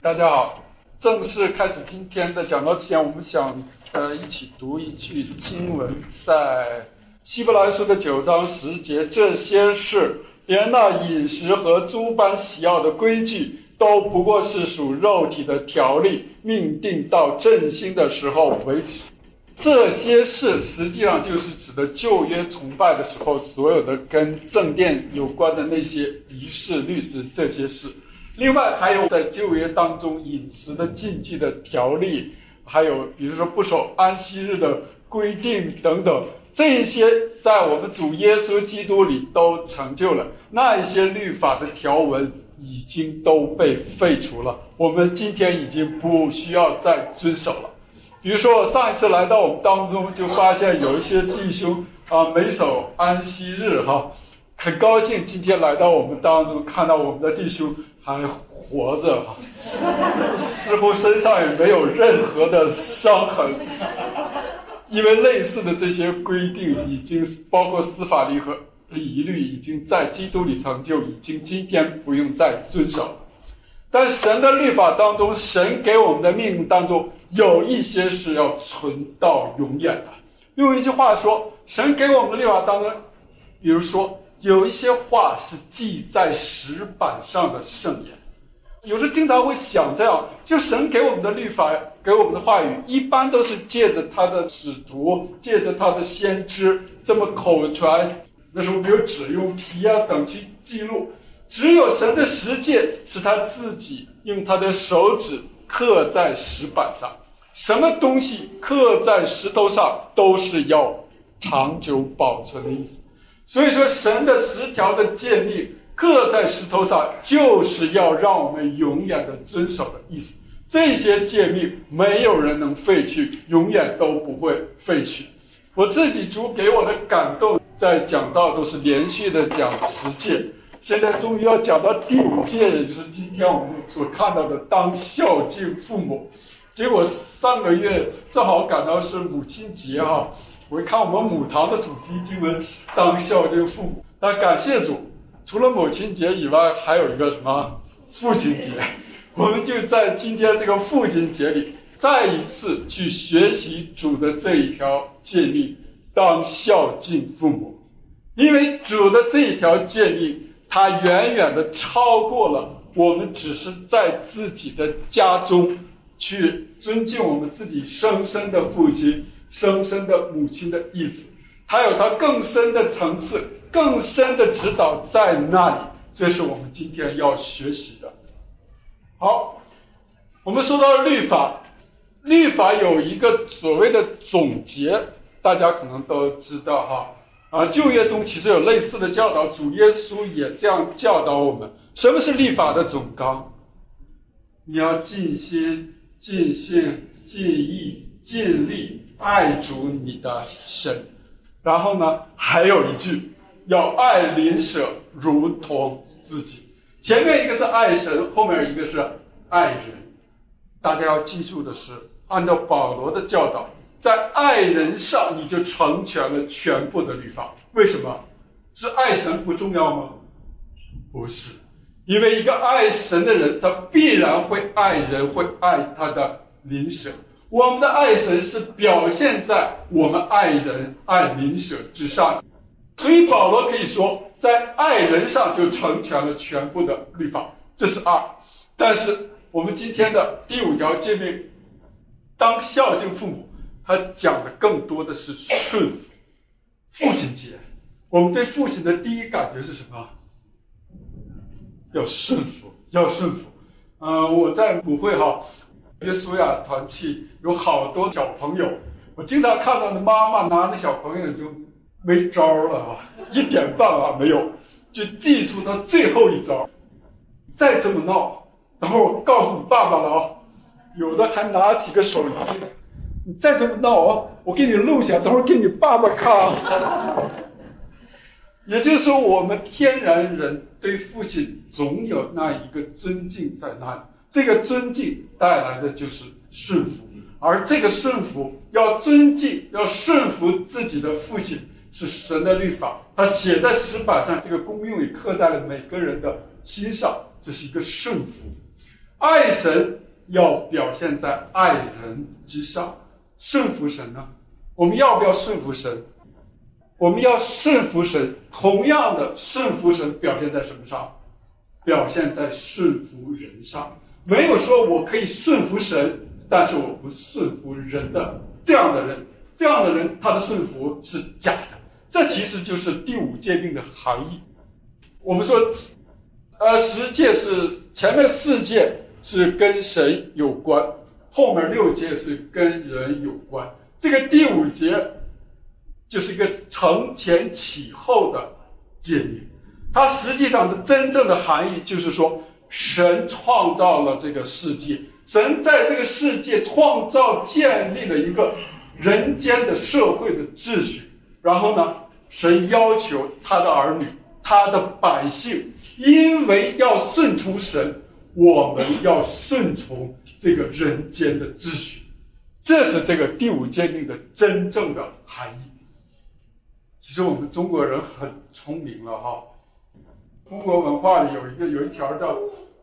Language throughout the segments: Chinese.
大家好，正式开始今天的讲道之前，我们想一起读一句经文，在希伯来书的9章10节，这些事连那饮食和诸般喜要的规矩，都不过是属肉体的条例，命定到振兴的时候为止。这些事实际上就是指的旧约崇拜的时候所有的跟正殿有关的那些仪式律式这些事。另外还有在旧约当中饮食的禁忌的条例，还有比如说不守安息日的规定等等，这些在我们主耶稣基督里都成就了，那一些律法的条文已经都被废除了，我们今天已经不需要再遵守了。比如说我上一次来到我们当中，就发现有一些弟兄没守安息日很高兴今天来到我们当中，看到我们的弟兄还活着似乎身上也没有任何的伤痕，因为类似的这些规定已经包括司法律和礼仪律已经在基督里成就，已经今天不用再遵守了。但神的律法当中，神给我们的命令当中有一些是要存到永远的。用一句话说，神给我们的律法当中，比如说有一些话是记在石板上的圣言。有时经常会想这样，就神给我们的律法，给我们的话语，一般都是借着他的使徒，借着他的先知这么口传，那时候没有纸，用皮等去记录。只有神的实践是他自己用他的手指刻在石板上，什么东西刻在石头上都是要长久保存的意思。所以说神的10条的诫命刻在石头上，就是要让我们永远的遵守的意思。这些诫命没有人能废去，永远都不会废去。我自己主给我的感动，在讲道都是连续的讲10诫，现在终于要讲到第5诫，也就是今天我们所看到的当孝敬父母。结果上个月正好赶到是母亲节我一看我们母堂的主题经文当孝敬父母，但感谢主，除了母亲节以外还有一个什么父亲节，我们就在今天这个父亲节里再一次去学习主的这一条诫命，当孝敬父母。因为主的这一条诫命，它远远的超过了我们只是在自己的家中去尊敬我们自己生身的父亲、生身的母亲的意思，还有它更深的层次、更深的指导在那里，这是我们今天要学习的。好，我们说到律法，律法有一个所谓的总结，大家可能都知道旧约中其实有类似的教导，主耶稣也这样教导我们。什么是律法的总纲？你要尽心、尽性、尽意、尽力爱主你的神。然后呢，还有一句，要爱邻舍如同自己。前面一个是爱神，后面一个是爱人。大家要记住的是，按照保罗的教导，在爱人上你就成全了全部的律法。为什么？是爱神不重要吗？不是，因为一个爱神的人，他必然会爱人，会爱他的邻舍。我们的爱神是表现在我们爱人、爱邻舍之上。所以保罗可以说，在爱人上就成全了全部的律法，这是2。但是我们今天的第5条诫命，当孝敬父母，他讲的更多的是顺服。父亲节，我们对父亲的第一感觉是什么？要顺服，要顺服。我在母会约书亚团契有好多小朋友，我经常看到的妈妈拿着小朋友就没招了一点办法没有，就祭出他最后一招。再这么闹，等会儿我告诉你爸爸了有的还拿起个手机，你再这么闹我给你录下，等会儿给你爸爸看也就是说，我们天然人对父亲总有那一个尊敬在那里，这个尊敬带来的就是顺服，而这个顺服要尊敬、要顺服自己的父亲，是神的律法，它写在石板上，这个功用也刻在了每个人的心上，这是一个顺服。 爱神要表现在爱人之上。顺服神呢？我们要不要顺服神？我们要顺服神，同样的顺服神表现在什么上？表现在顺服人上。没有说我可以顺服神，但是我不顺服人的这样的人，他的顺服是假的。这其实就是第五诫命的含义。我们说十诫是前面4诫是跟神有关，后面6诫是跟人有关，这个第5节就是一个承前启后的诫命。它实际上的真正的含义就是说，神创造了这个世界，神在这个世界创造建立了一个人间的社会的秩序，然后呢，神要求他的儿女，他的百姓，因为要顺从神，我们要顺从这个人间的秩序。这是这个第5诫命的真正的含义。其实我们中国人很聪明了哈，中国文化里有一条叫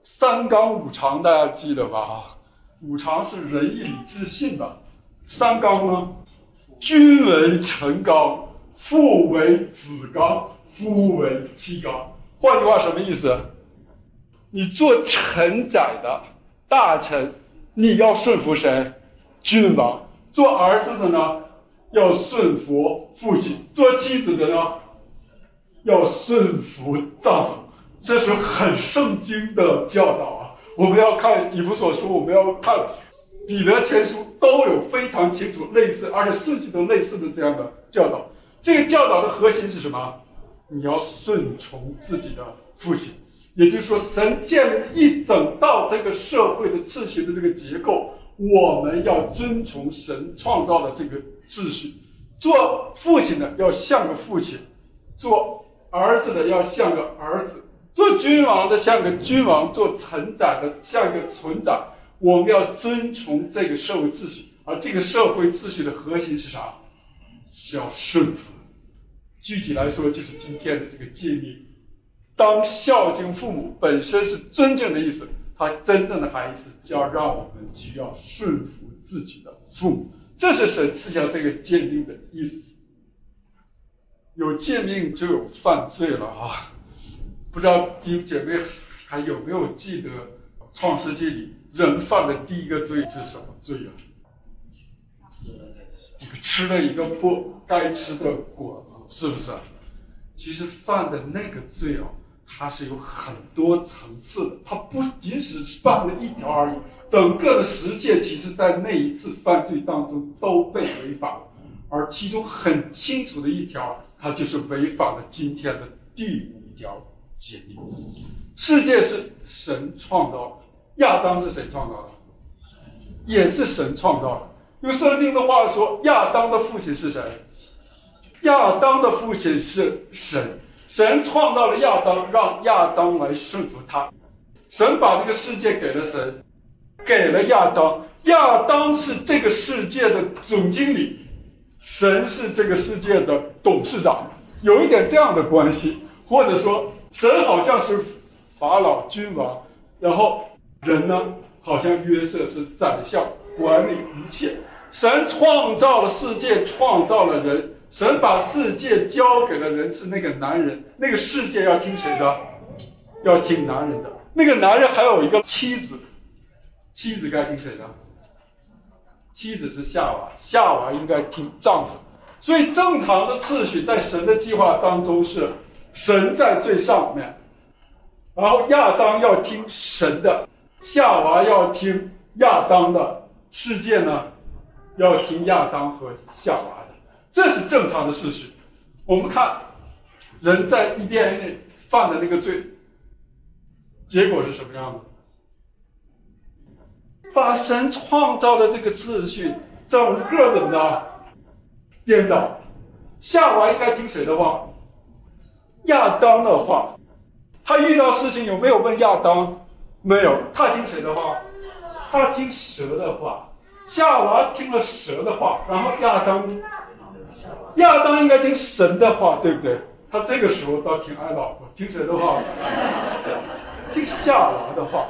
3纲5常，大家记得吧？5常是仁义礼智信吧，3纲呢，君为臣纲，父为子纲，夫为妻纲。换句话什么意思？你做臣宰的大臣，你要顺服谁？君王。做儿子的呢，要顺服父亲；做妻子的呢，要顺服丈夫。这是很圣经的教导啊！我们要看以弗所书，我们要看彼得前书，都有非常清楚类似，而且顺序都类似的这样的教导。这个教导的核心是什么？你要顺从自己的父亲。也就是说，神建立一整套这个社会的秩序的这个结构，我们要遵从神创造的这个秩序。做父亲的要像个父亲，做儿子的要像个儿子，做君王的像个君王，做臣宰的像个臣宰。我们要遵从这个社会秩序，而这个社会秩序的核心是啥？是要顺服。具体来说，就是今天的这个诫命。当孝敬父母本身是尊敬的意思，它真正的含义是要让我们需要顺服自己的父母，这是神赐下这个诫命的意思。有诫命就有犯罪了啊！不知道弟兄姐妹还有没有记得创世纪里人犯的第一个罪是什么罪啊？吃了一个不该吃的果子，是不是？其实犯的那个罪它是有很多层次的，它不仅只是犯了一条而已，整个的10诫其实在那一次犯罪当中都被违反了，而其中很清楚的一条，它就是违反了今天的第5条诫命。世界是神创造的，亚当是谁创造的？也是神创造的。用圣经的话说，亚当的父亲是谁？亚当的父亲是神。神创造了亚当，让亚当来顺服他。神把这个世界给了神，给了亚当。亚当是这个世界的总经理，神是这个世界的董事长，有一点这样的关系。或者说，神好像是法老君王，然后人呢，好像约瑟是宰相，管理一切。神创造了世界，创造了人。神把世界交给了人，是那个男人，那个世界要听谁的？要听男人的。那个男人还有一个妻子，妻子该听谁的？妻子是夏娃，夏娃应该听丈夫。所以正常的次序在神的计划当中是神在最上面，然后亚当要听神的，夏娃要听亚当的，世界呢要听亚当和夏娃的。这是正常的事实。我们看人在伊甸园内犯的那个罪，结果是什么样的？把神创造的这个秩序整个怎么的颠倒。夏娃应该听谁的话？亚当的话。他遇到事情有没有问亚当？没有。他听谁的话？他听蛇的话。夏娃听了蛇的话，然后亚当应该听神的话，对不对？他这个时候倒挺爱老婆，听谁的话？听夏娃的话。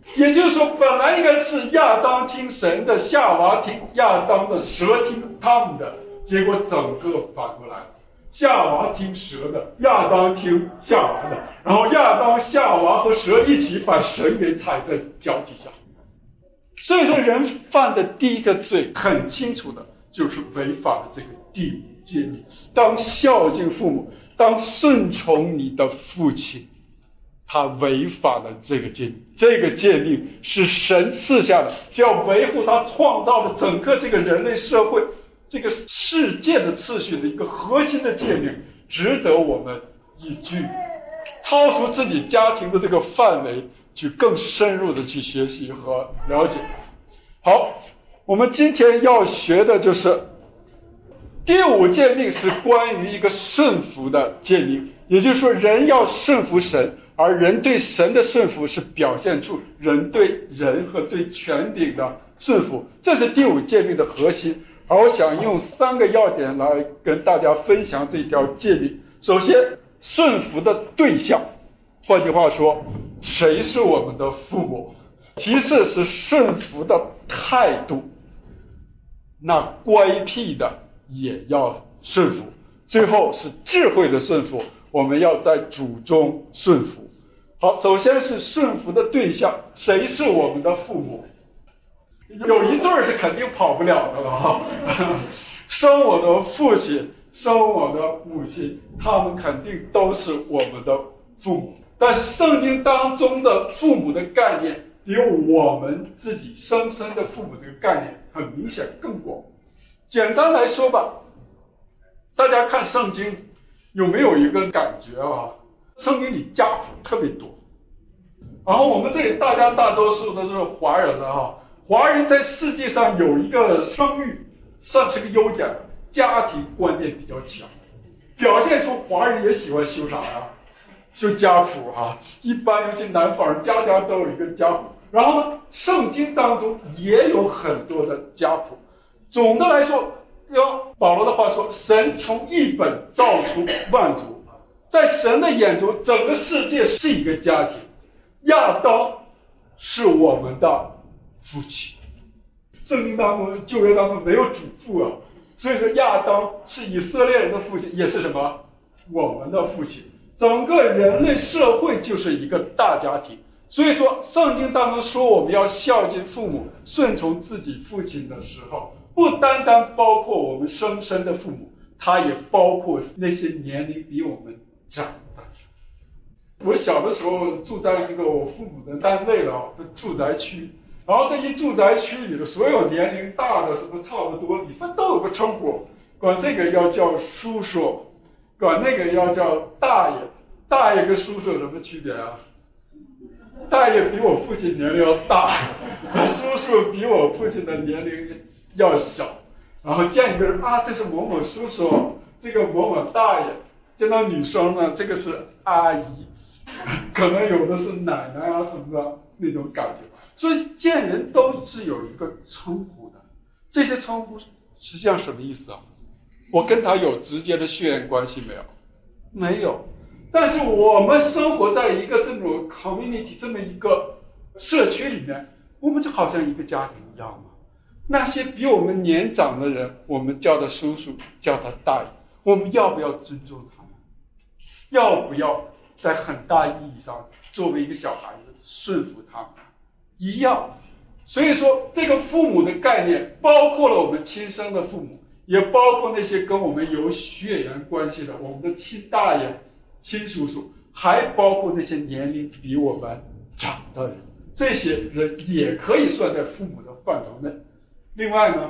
也就是说，本来应该是亚当听神的，夏娃听亚当的，蛇听他们的，结果整个反过来，夏娃听蛇的，亚当听夏娃的，然后亚当、夏娃和蛇一起把神给踩在脚底下。所以说，人犯的第一个罪很清楚的，就是违反了这个第五诫命：当孝敬父母，当顺从你的父亲。他违反了这个诫命，这个诫命是神赐下的，只要维护他创造的整个这个人类社会、这个世界的次序的一个核心的诫命，值得我们依据超出自己家庭的这个范围，去更深入的去学习和了解。好，我们今天要学的就是第五诫命，是关于一个顺服的诫命，也就是说，人要顺服神。而人对神的顺服是表现出人对人和对权柄的顺服，这是第五诫命的核心。而我想用3个要点来跟大家分享这条诫命。首先，顺服的对象，换句话说，谁是我们的父母？其次是顺服的态度，那乖僻的也要顺服。最后是智慧的顺服，我们要在主中顺服。好，首先是顺服的对象，谁是我们的父母？有一对是肯定跑不了的了哈，生我的父亲，生我的母亲，他们肯定都是我们的父母。但是圣经当中的父母的概念，比我们自己生身的父母这个概念很明显更广。简单来说吧，大家看圣经有没有一个感觉啊？圣经里家谱特别多，然后我们这里大多数都是华人的哈，华人在世界上有一个声誉，算是个优点，家庭观念比较强，表现出华人也喜欢修啥呀？修家谱啊，一般尤其南方人家家都有一个家谱，然后呢，圣经当中也有很多的家谱。总的来说，用保罗的话说，神从一本造出万族。在神的眼中，整个世界是一个家庭。亚当是我们的父亲。圣经当中、旧约当中没有主父啊，所以说亚当是以色列人的父亲，也是什么？我们的父亲。整个人类社会就是一个大家庭。所以说，圣经当中说我们要孝敬父母、顺从自己父亲的时候，不单单包括我们生身的父母，它也包括那些年龄比我们长的。我小的时候住在那个我父母的单位的住宅区，然后这一住宅区里的所有年龄大的什么差不多，你们都有个称呼，管这个要叫叔叔，管那个要叫大爷。大爷跟叔叔有什么区别啊？大爷比我父亲年龄要大，叔叔比我父亲的年龄要小。然后见一个人啊，这是某某叔叔，这个某某大爷。见到女生呢，这个是阿姨，可能有的是奶奶啊什么的那种感觉。所以见人都是有一个称呼的，这些称呼实际上什么意思啊？我跟他有直接的血缘关系没有？没有。但是我们生活在一个这种 community 这么一个社区里面，我们就好像一个家庭一样嘛。那些比我们年长的人，我们叫他叔叔，叫他大爷，我们要不要尊重他们？要不要在很大意义上作为一个小孩子顺服他们？一样。所以说，这个父母的概念包括了我们亲生的父母，也包括那些跟我们有血缘关系的，我们的亲大爷、亲叔叔，还包括那些年龄比我们长的人，这些人也可以算在父母的范畴内。另外呢，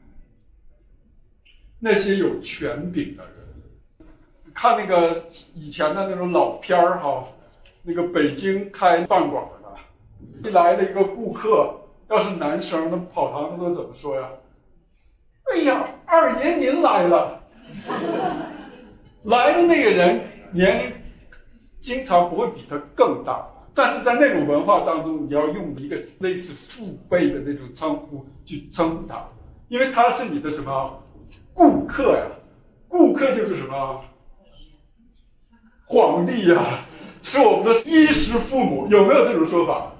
那些有权柄的人，看那个以前的那种老片儿哈，那个北京开饭馆的，一来了一个顾客，要是男生，那跑堂都怎么说呀？哎呀，二爷您来了。来的那个人年龄经常不会比他更大，但是在那种文化当中，你要用一个类似父辈的那种称呼去称呼他，因为他是你的什么顾客呀？顾客就是什么皇帝呀，是我们的衣食父母，有没有这种说法？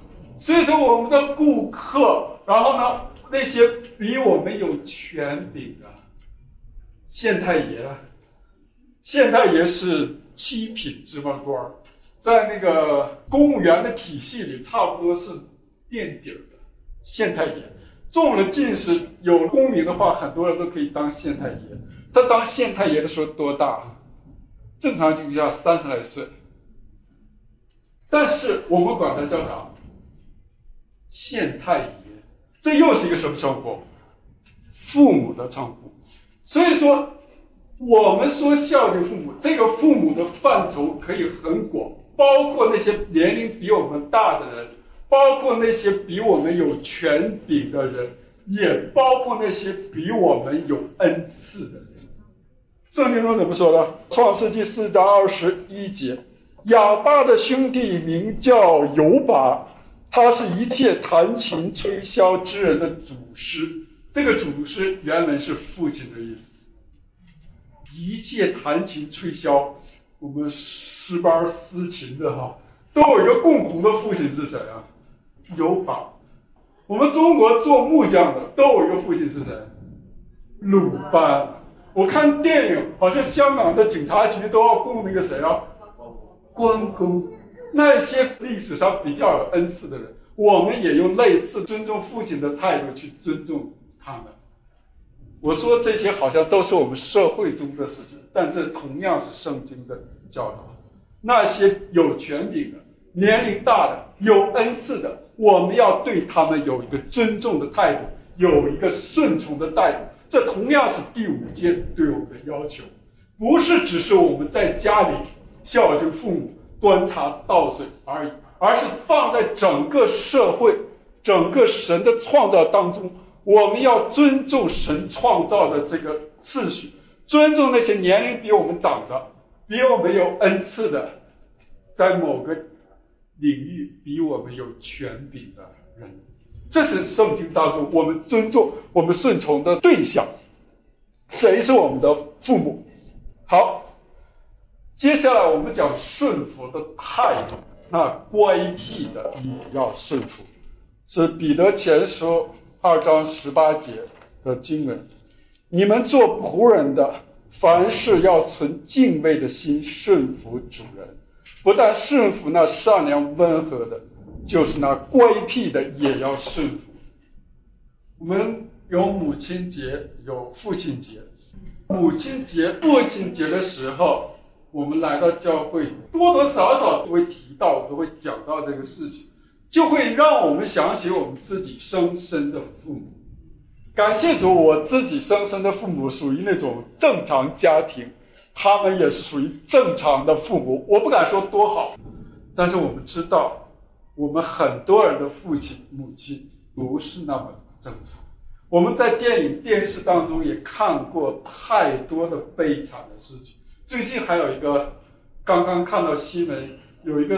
所以说我们的顾客，然后呢，那些比我们有权柄的县太爷，县太爷是7品芝麻官，在那个公务员的体系里差不多是垫底的县太爷。中了进士有功名的话，很多人都可以当县太爷。他当县太爷的时候多大？正常情况下30来岁。但是我们管他叫啥？县太爷。这又是一个什么称呼？父母的称呼。所以说我们说孝敬父母，这个父母的范畴可以很广，包括那些年龄比我们大的人，包括那些比我们有权柄的人，也包括那些比我们有恩赐的人。圣经中怎么说的？创世纪4章21节，亚巴的兄弟名叫犹拔，他是一切弹琴吹箫之人的祖师。这个祖师原文是父亲的意思。一切弹琴吹箫，我们诗班司琴的都有一个共同的父亲是谁啊？犹拔。我们中国做木匠的都有一个父亲是谁？鲁班。我看电影好像香港的警察局都要供那个谁啊？关公。那些历史上比较有恩赐的人，我们也用类似尊重父亲的态度去尊重他们。我说这些好像都是我们社会中的事情，但这同样是圣经的教导。那些有权柄的、年龄大的、有恩赐的，我们要对他们有一个尊重的态度，有一个顺从的态度。这同样是第5节对我们的要求，不是只是我们在家里孝敬父母、端茶倒水而已，而是放在整个社会、整个神的创造当中，我们要尊重神创造的这个次序，尊重那些年龄比我们长的、比我们有恩赐的，在某个领域比我们有权柄的人。这是圣经当中我们尊重、我们顺从的对象。谁是我们的父母？好，接下来我们讲顺服的态度。那乖僻的也要顺服，是彼得前书2章18节的经文。你们做仆人的，凡事要存敬畏的心顺服主人，不但顺服那善良温和的，就是那乖僻的也要顺服。我们有母亲节，有父亲节。母亲节、父亲节的时候，我们来到教会，多多少少都会提到，都会讲到这个事情，就会让我们想起我们自己生身的父母。感谢主，我自己生身的父母属于那种正常家庭，他们也是属于正常的父母。我不敢说多好，但是我们知道，我们很多人的父亲、母亲不是那么正常。我们在电影、电视当中也看过太多的悲惨的事情。最近还有一个，刚刚看到新闻，有一个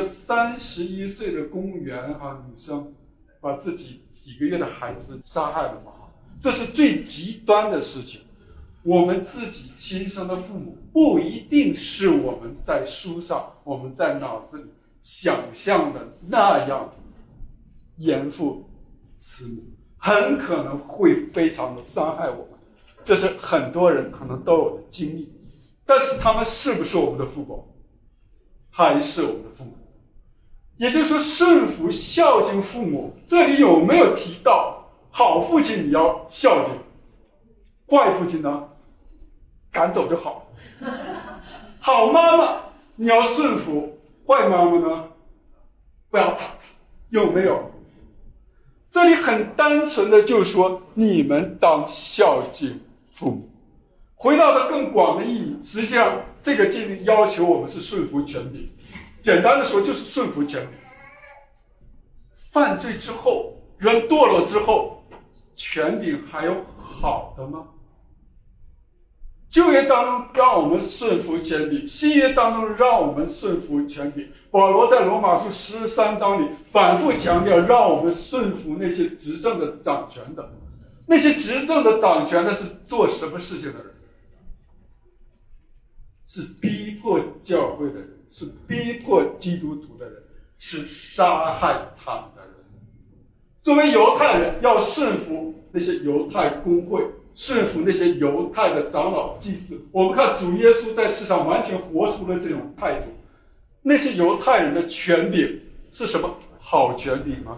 31岁的公务员女生，把自己几个月的孩子杀害了嘛。这是最极端的事情。我们自己亲生的父母不一定是我们在书上、我们在脑子里想象的那样严父慈母，很可能会非常的伤害我们。这是很多人可能都有的经历。但是他们是不是我们的父母？还是我们的父母？也就是说，顺服孝敬父母，这里有没有提到好父亲你要孝敬，坏父亲呢赶走就好？好妈妈你要顺服，坏妈妈呢不要打，有没有？这里很单纯的就说你们当孝敬父母。回到了更广的意义，实际上这个经历要求我们是顺服权柄，简单的说就是顺服权柄。犯罪之后，人堕落之后，权柄还有好的吗？旧约当中让我们顺服权柄，新约当中让我们顺服权柄。保罗在罗马书13章里反复强调，让我们顺服那些执政的掌权的。那些执政的掌权的是做什么事情的人？是逼迫教会的人，是逼迫基督徒的人，是杀害他们的人。 作为犹太人，要顺服那些犹太公会，顺服那些犹太的长老祭司。我们看主耶稣在世上完全活出了这种态度。那些犹太人的权柄是什么好权柄吗？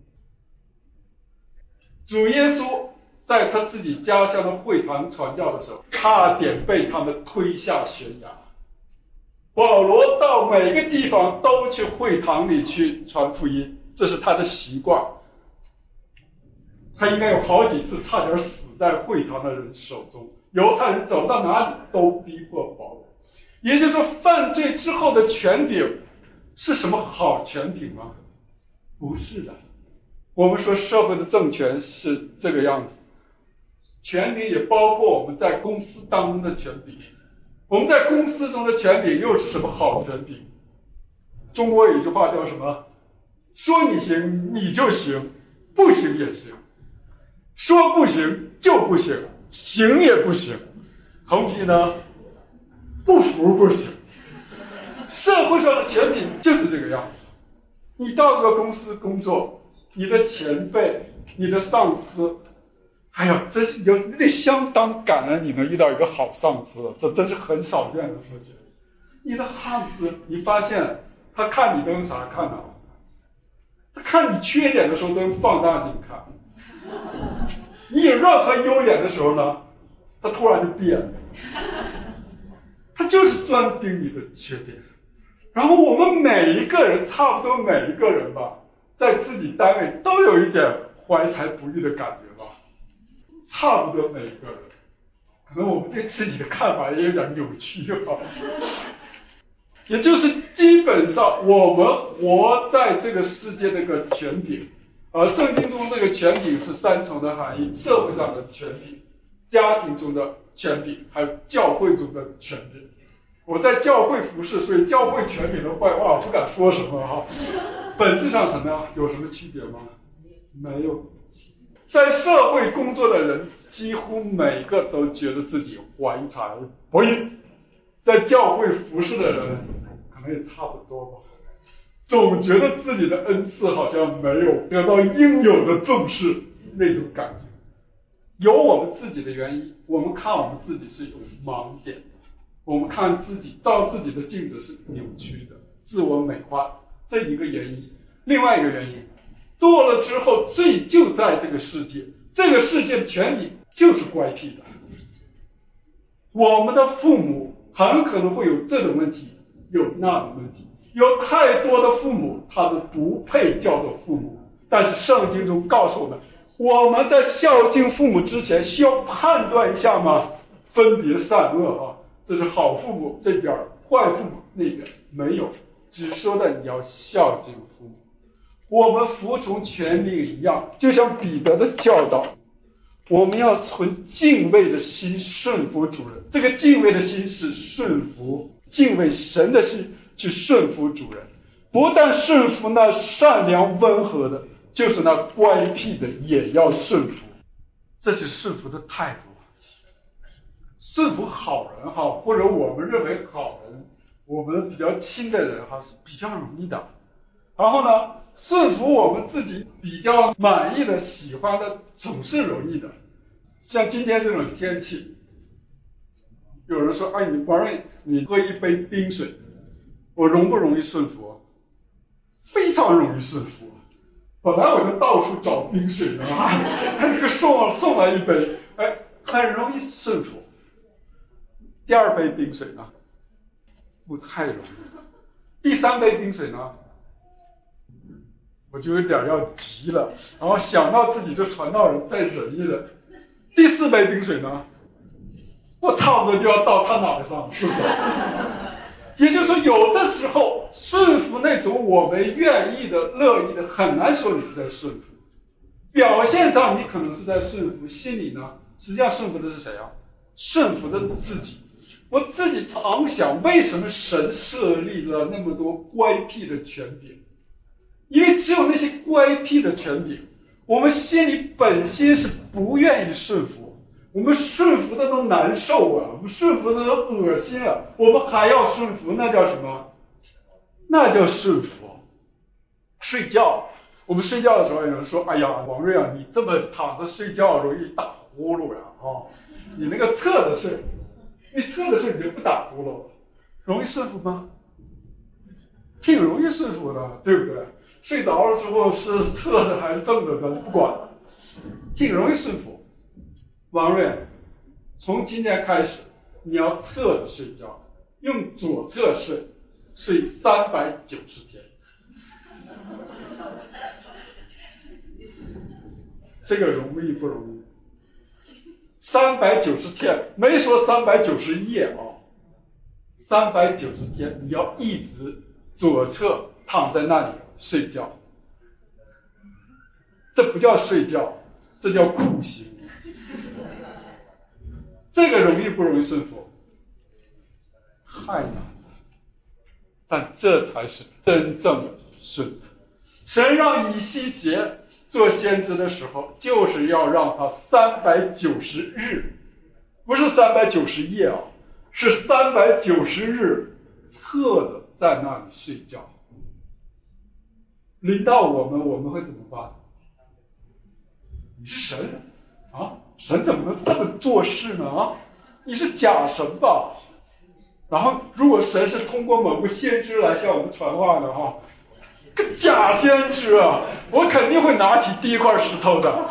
主耶稣在他自己家乡的会堂传教的时候，差点被他们推下悬崖。保罗到每个地方都去会堂里去传福音，这是他的习惯。他应该有好几次差点死在会堂的人手中，犹太人走到哪里都逼迫保罗。也就是说，犯罪之后的权柄是什么好权柄吗？不是的。我们说社会的政权是这个样子，权柄也包括我们在公司当中的权柄。我们在公司中的权柄又是什么好权柄？中国有一句话叫什么？说你行你就行，不行也行；说不行就不行，行也不行。横批呢？不服不行。社会上的权柄就是这个样子。你到一个公司工作，你的前辈、你的上司，哎呀，真是你得相当感恩你能遇到一个好上司，这真是很少见的事情。你的上司，你发现他看你都用啥看呢？他看你缺点的时候都用放大镜看，你有任何优点的时候呢，他突然就变了。他就是专盯你的缺点。然后我们每一个人，差不多每一个人吧，在自己单位都有一点怀才不遇的感觉吧，差不多每一个人。可能我们对自己的看法也有点扭曲吧。也就是基本上我们活在这个世界的一个权柄，而圣经中这个权柄是三重的含义：社会上的权柄、家庭中的权柄，还有教会中的权柄。我在教会服侍，所以教会权柄的坏话我不敢说什么哈。本质上什么呀？有什么区别吗？没有。在社会工作的人，几乎每个都觉得自己怀才不遇。在教会服侍的人，可能也差不多吧。总觉得自己的恩赐好像没有得到应有的重视，那种感觉。有我们自己的原因，我们看我们自己是有盲点的。我们看自己照自己的镜子是扭曲的，自我美化，这一个原因。另外一个原因，堕了之后罪就在这个世界，这个世界的权柄就是乖僻的。我们的父母很可能会有这种问题，有那种问题。有太多的父母他们不配叫做父母，但是圣经中告诉我们，我们在孝敬父母之前需要判断一下吗？分别善恶啊，这是好父母这边，坏父母那边没有，只说的你要孝敬父母。我们服从权柄一样，就像彼得的教导，我们要存敬畏的心顺服主人。这个敬畏的心是顺服，敬畏神的心去顺服主人。不但顺服那善良温和的，就是那乖僻的也要顺服。这就是顺服的态度。顺服好人哈，或者我们认为好人，我们比较亲的人哈，是比较容易的。然后呢，顺服我们自己比较满意的、喜欢的，总是容易的。像今天这种天气，有人说：“哎，你喝一杯冰水，我容不容易顺服？”非常容易顺服。本来我就到处找冰水的啊，他送来一杯，哎，很容易顺服。第二杯冰水呢，不太容易。第三杯冰水呢，我就有点要急了，然后想到自己这传道人再忍一忍。第四杯冰水呢，我差不多就要到他脑袋上，是不是？也就是说，有的时候顺服那种我们愿意的、乐意的，很难说你是在顺服。表现上你可能是在顺服，心里呢，实际上顺服的是谁啊？顺服的自己。我自己常想，为什么神设立了那么多乖僻的权柄？因为只有那些乖僻的权柄，我们心里本心是不愿意顺服，我们顺服的都难受啊，我们顺服的都恶心啊，我们还要顺服，那叫什么？那叫顺服。睡觉， 我们睡觉的时候有人说，哎呀，王瑞啊，你这么躺着睡觉容易打呼噜呀，你那个侧着睡，你侧着睡你就不打呼噜，容易顺服吗？挺容易顺服的，对不对？睡着的时候是侧着还是正着的，不管，挺容易顺服。王瑞，从今天开始，你要侧着睡觉，用左侧睡390天。这个容易不容易？390天，没说390夜390天，你要一直左侧躺在那里睡觉。这不叫睡觉，这叫苦行。这个容易不容易顺服？太难了。但这才是真正的顺服。神让以西结做先知的时候，就是要让他390日，不是390夜是390日侧着在那里睡觉。临到我们会怎么办？你是神神怎么能这么做事呢你是假神吧？然后如果神是通过某个先知来向我们传话的个假先知我肯定会拿起第一块石头的。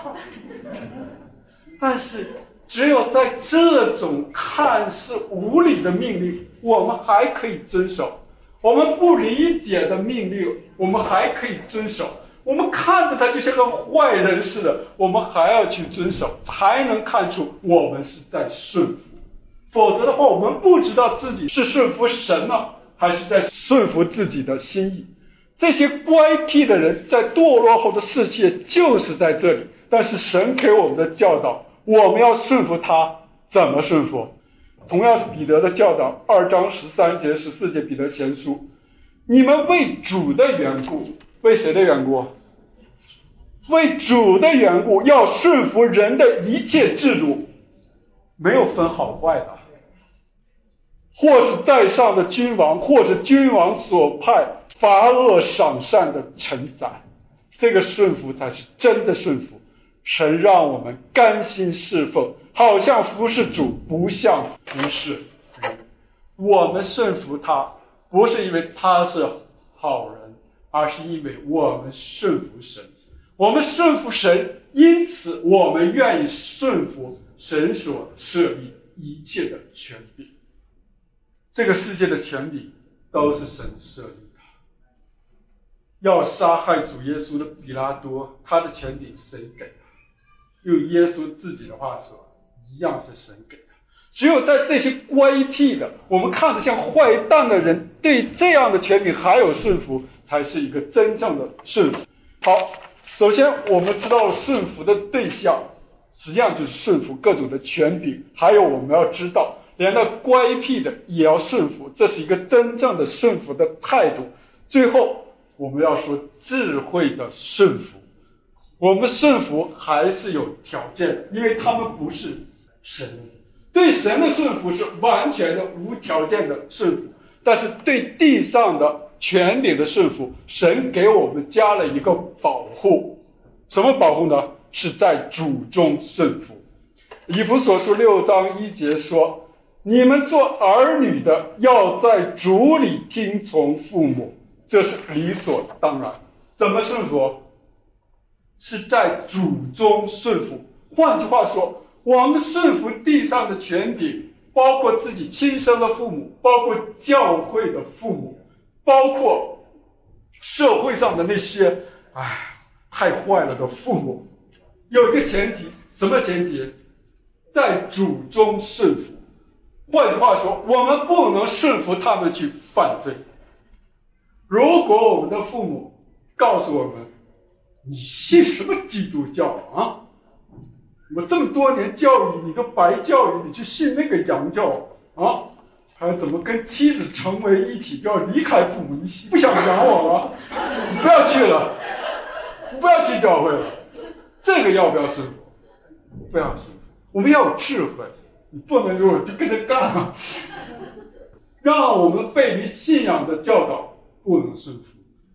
但是只有在这种看似无理的命令，我们还可以遵守；我们不理解的命令，我们还可以遵守。我们看着他就像个坏人似的，我们还要去遵守，才能看出我们是在顺服。否则的话，我们不知道自己是顺服神呢，还是在顺服自己的心意。这些乖僻的人在堕落后的世界就是在这里，但是神给我们的教导，我们要顺服他。怎么顺服？同样是彼得的教导，2章13节14节彼得前书，你们为主的缘故，为谁的缘故？为主的缘故，要顺服人的一切制度，没有分好坏的，或是在上的君王，或是君王所派罚恶赏善的臣宰。这个顺服才是真的顺服。神让我们甘心侍奉，好像服侍主，不像服侍人。我们顺服他，不是因为他是好人，而是因为我们顺服神。我们顺服神，因此我们愿意顺服神所设立一切的权柄。这个世界的权柄都是神设立的。要杀害主耶稣的比拉多，他的权柄谁给的？用耶稣自己的话说，一样是神给的。只有在这些乖僻的，我们看着像坏蛋的人，对这样的权柄还有顺服，才是一个真正的顺服。好，首先我们知道了顺服的对象，实际上就是顺服各种的权柄，还有我们要知道，连那乖僻的也要顺服，这是一个真正的顺服的态度。最后我们要说智慧的顺服。我们顺服还是有条件的，因为他们不是神。对神的顺服是完全的无条件的顺服，但是对地上的权柄的顺服，神给我们加了一个保护。什么保护呢？是在主中顺服。以弗所书6章1节说，你们做儿女的要在主里听从父母，这是理所当然。怎么顺服？是在主中顺服。换句话说，我们顺服地上的权柄，包括自己亲生的父母，包括教会的父母，包括社会上的那些太坏了的父母。有一个前提，什么前提？在主中顺服。换句话说，我们不能顺服他们去犯罪。如果我们的父母告诉我们，你信什么基督教我这么多年教育你个白教育，你去信那个洋教还怎么跟妻子成为一体，就要离开父母，你不想养我了，你不要去了，你不要去教会了。这个要不要顺服？不要顺服。我们要有智慧，你不能说就跟着干让我们背离信仰的教导不能顺服。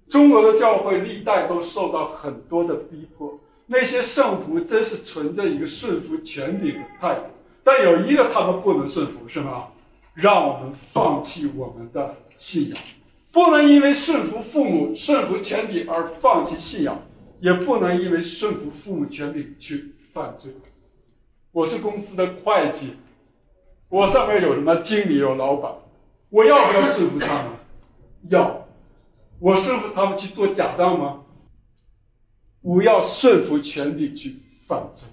中国的教会历代都受到很多的逼迫，那些圣徒真是存着一个顺服权柄的态度，但有一个他们不能顺服，是吗？让我们放弃我们的信仰，不能因为顺服父母、顺服权柄而放弃信仰，也不能因为顺服父母权柄去犯罪。我是公司的会计，我上面有什么经理、有老板，我要不要顺服他们？要。我顺服他们去做假账吗？不要顺服权柄去犯罪。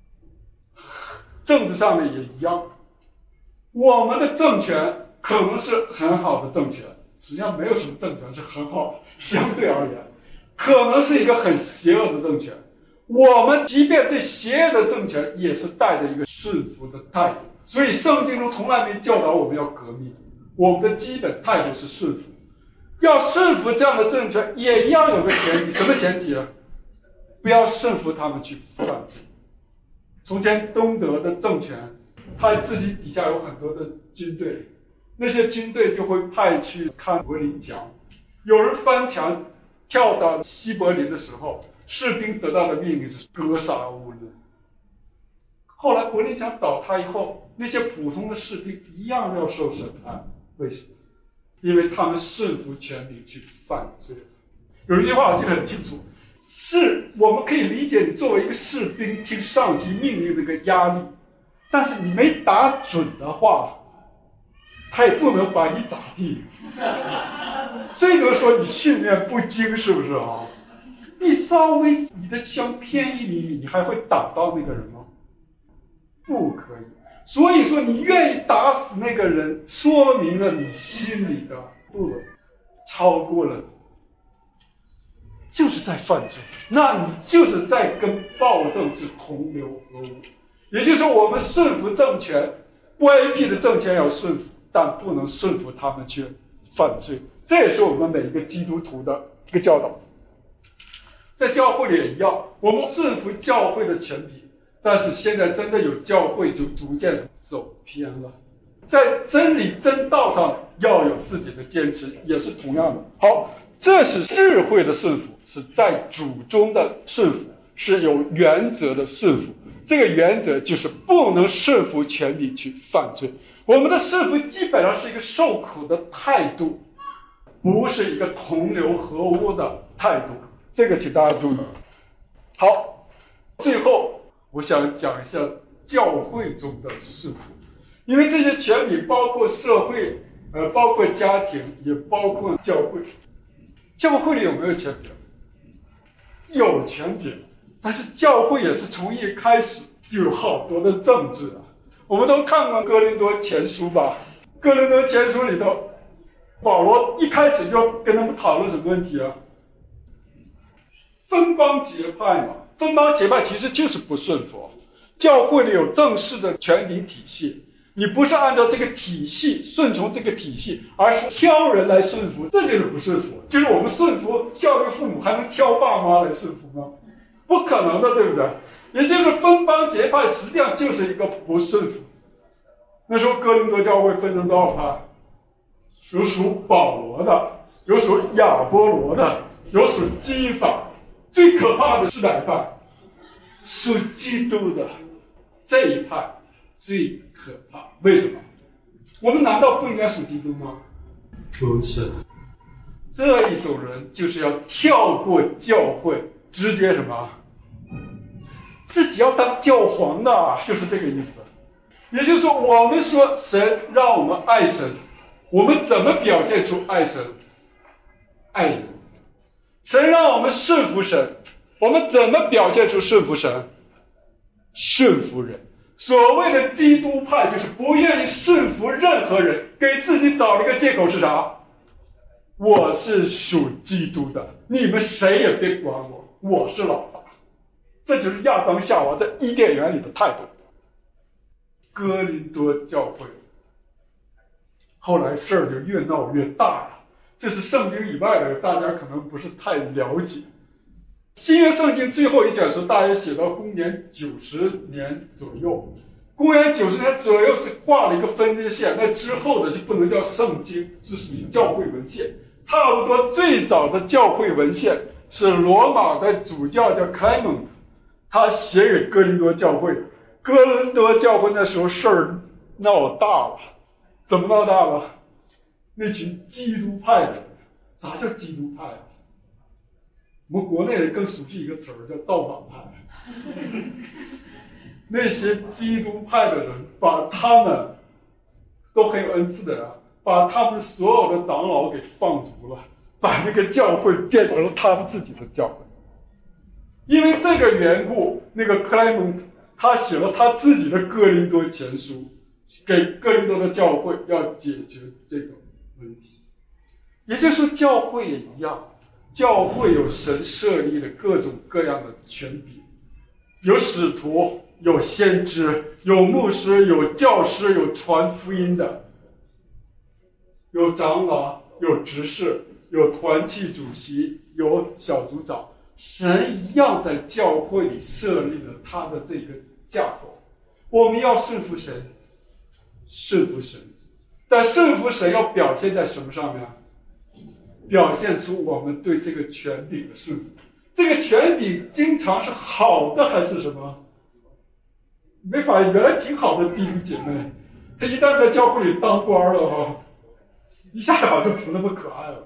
政治上面也一样，我们的政权可能是很好的政权，实际上没有什么政权是很好的，相对而言可能是一个很邪恶的政权，我们即便对邪恶的政权也是带着一个顺服的态度。所以圣经中从来没教导我们要革命，我们的基本态度是顺服。要顺服这样的政权也一样有个前提，什么前提呢？不要顺服他们去犯罪。从前东德的政权，他自己底下有很多的军队，那些军队就会派去看柏林墙，有人翻墙跳到西柏林的时候，士兵得到的命令是格杀勿论。后来柏林墙倒塌以后，那些普通的士兵一样要受审判，为什么？因为他们顺服权柄去犯罪。有一句话我记得很清楚，是我们可以理解你作为一个士兵听上级命令的一个压力，但是你没打准的话，他也不能把你咋地。这个说你训练不精，是不是啊？你稍微你的枪偏1厘米，你还会打到那个人吗？不可以。所以说你愿意打死那个人，说明了你心里的恶超过了，就是在犯罪，那你就是在跟暴政治同流合污。也就是说，我们顺服政权，歪僻的政权要顺服，但不能顺服他们去犯罪。这也是我们每一个基督徒的一个教导。在教会里也一样，我们顺服教会的权柄，但是现在真的有教会就逐渐走偏了，在真理真道上要有自己的坚持，也是同样的。好，这是智慧的顺服，是在主中的顺服，是有原则的顺服。这个原则就是不能顺服权柄去犯罪。我们的顺服基本上是一个受苦的态度，不是一个同流合污的态度，这个请大家注意。好，最后我想讲一下教会中的顺服，因为这些权柄包括社会，包括家庭，也包括教会。教会里有没有权柄？有权柄，但是教会也是从一开始就有好多的政治啊。我们都看过哥林多前书吧？哥林多前书里头，保罗一开始就跟他们讨论什么问题啊？分邦结派嘛，分邦结派其实就是不顺服。教会里有正式的权柄体系，你不是按照这个体系顺从这个体系，而是挑人来顺服，这就是不顺服。就是我们顺服教育父母，还能挑爸妈来顺服吗？不可能的，对不对？也就是分邦结派实际上就是一个不顺服。那时候哥林多教会分成多少派？有属保罗的，有属亚波罗的，有属基法。最可怕的是哪一派？属基督的这一派最可怕。为什么？我们难道不应该属基督吗？不是。这一种人就是要跳过教会，直接什么？自己要当教皇的，就是这个意思。也就是说，我们说神让我们爱神，我们怎么表现出爱神？爱人。神让我们顺服神，我们怎么表现出顺服神？顺服人。所谓的基督派就是不愿意顺服任何人，给自己找了一个借口是啥？我是属基督的，你们谁也别管我，我是老大。这就是亚当夏娃在伊甸园里的态度。哥林多教会后来事儿就越闹越大了，这是圣经以外的，大家可能不是太了解。新约圣经最后一卷书大约写到公元90年左右，公元90年左右是画了一个分界线，那之后的就不能叫圣经，是属于教会文献。 差不多最早的教会文献是罗马的主教叫 Clement， 他写给哥林多教会。哥林多教会那时候事儿闹大了，怎么闹大了？那群基督派的人，啥叫基督派啊？我们国内人更熟悉一个词儿叫造反派。那些基督派的人把他们都很有恩赐的人，把他们所有的长老给放逐了，把那个教会变成了他们自己的教会。因为这个缘故，那个克莱蒙他写了他自己的哥林多前书，给哥林多的教会要解决这个问题。也就是说，教会也一样，教会有神设立的各种各样的权柄，有使徒，有先知，有牧师，有教师，有传福音的，有长老，有执事，有团契主席，有小组长。神一样在教会里设立了他的这个架构。我们要顺服神，顺服神，但顺服神要表现在什么上面？表现出我们对这个权柄的顺服。这个权柄经常是好的还是什么？没法，原来挺好的弟兄姐妹，他一旦在教会里当官了一下子好像不那么可爱了。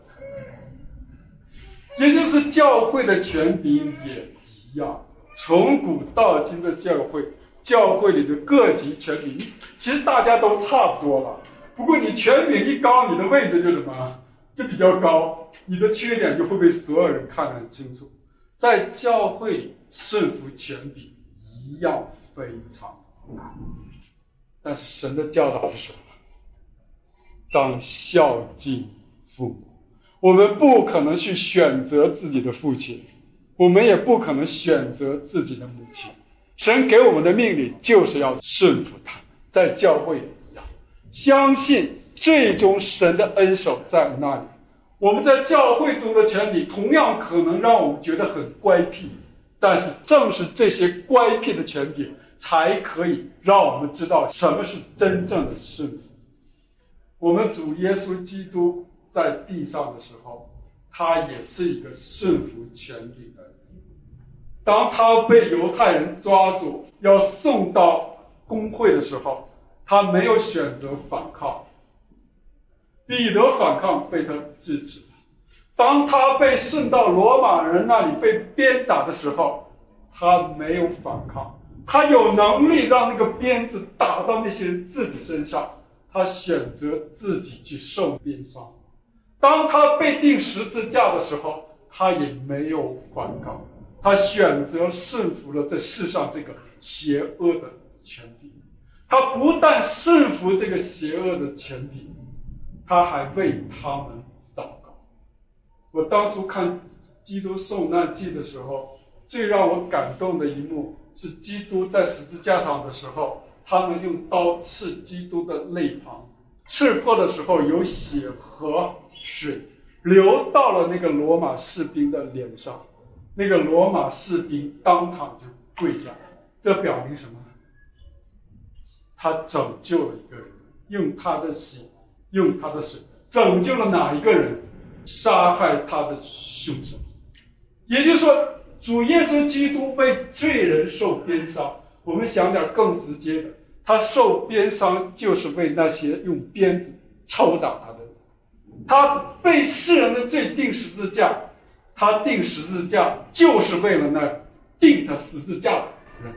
也就是教会的权柄也一样，从古到今的教会里的各级权柄，其实大家都差不多了。不过你权柄一高，你的位置就什么？就比较高，你的缺点就会被所有人看得很清楚。在教会里顺服权柄一样非常难，但是神的教导是什么？当孝敬父母。我们不可能去选择自己的父亲，我们也不可能选择自己的母亲。神给我们的命令就是要顺服他，在教会也一样，相信最终神的恩手在那里。我们在教会中的权柄同样可能让我们觉得很乖僻，但是正是这些乖僻的权柄才可以让我们知道什么是真正的顺服。我们主耶稣基督在地上的时候，他也是一个顺服权柄的人。当他被犹太人抓住要送到公会的时候，他没有选择反抗，彼得反抗被他制止了。当他被送到罗马人那里被鞭打的时候，他没有反抗，他有能力让那个鞭子打到那些人自己身上，他选择自己去受鞭伤。当他被钉十字架的时候，他也没有反抗，他选择顺服了这世上这个邪恶的权柄。他不但顺服这个邪恶的权柄，他还为他们祷告。我当初看基督受难记的时候，最让我感动的一幕是基督在十字架上的时候，他们用刀刺基督的肋旁，刺破的时候有血和水流到了那个罗马士兵的脸上，那个罗马士兵当场就跪下来。这表明什么？他拯救了一个人，用他的血，用他的水拯救了哪一个人？杀害他的凶手。也就是说，主耶稣基督为罪人受鞭伤。我们想点更直接的，他受鞭伤就是为那些用鞭子抽打他的人。他被世人的罪钉十字架，他钉十字架就是为了那钉他十字架的人。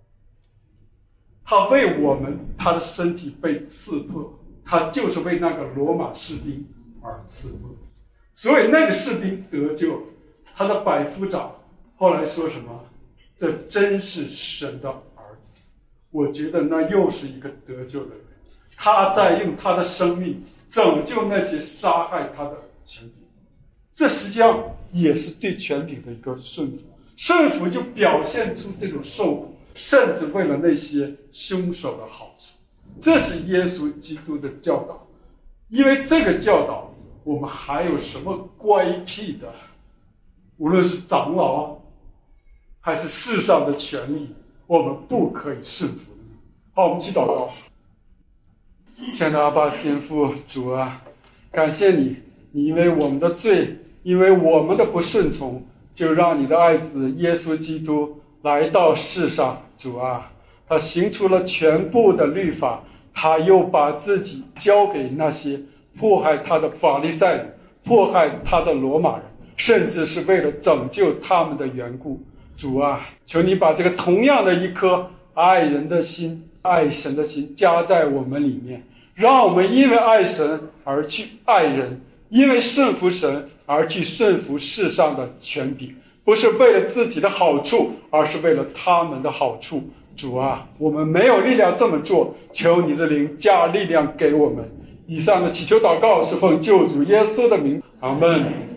他为我们，他的身体被刺破，他就是为那个罗马士兵而刺破。所以那个士兵得救，他的百夫长后来说什么？这真是神的儿子。我觉得那又是一个得救的人，他在用他的生命拯救那些杀害他的权柄。这实际上也是对权柄的一个顺服。顺服就表现出这种受苦，甚至为了那些凶手的好处。这是耶稣基督的教导。因为这个教导，我们还有什么乖僻的，无论是长老还是世上的权利，我们不可以顺服的。好，我们一起祷告。亲爱的阿爸天父主啊，感谢你你因为我们的罪，因为我们的不顺从，就让你的爱子耶稣基督来到世上。主啊，他行出了全部的律法，他又把自己交给那些迫害他的法利赛人，迫害他的罗马人，甚至是为了拯救他们的缘故。主啊，求你把这个同样的一颗爱人的心、爱神的心加在我们里面，让我们因为爱神而去爱人，因为顺服神而去顺服世上的权柄，不是为了自己的好处，而是为了他们的好处。主啊，我们没有力量这么做，求你的灵加力量给我们。以上的祈求祷告是奉救主耶稣的名，阿们。